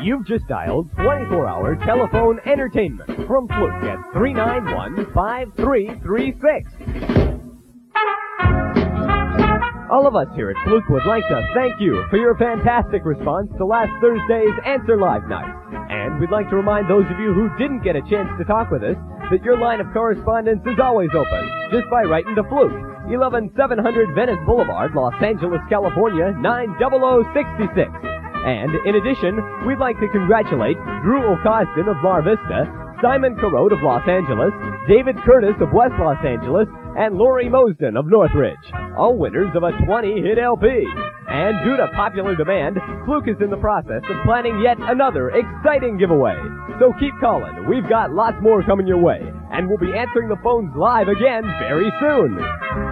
You've just dialed 24-hour telephone entertainment from Fluke at 391-5336. All of us here at Fluke would like to thank you for your fantastic response to last Thursday's Answer Live night. And we'd like to remind those of you who didn't get a chance to talk with us that your line of correspondence is always open just by writing to Fluke, 11700 Venice Boulevard, Los Angeles, California, 90066. And in addition, we'd like to congratulate Drew O'Costin of Mar Vista, Simon Carode of Los Angeles, David Curtis of West Los Angeles, and Lori Mosden of Northridge, all winners of a 20-hit LP. And due to popular demand, Fluke is in the process of planning yet another exciting giveaway. So keep calling. We've got lots more coming your way, and we'll be answering the phones live again very soon.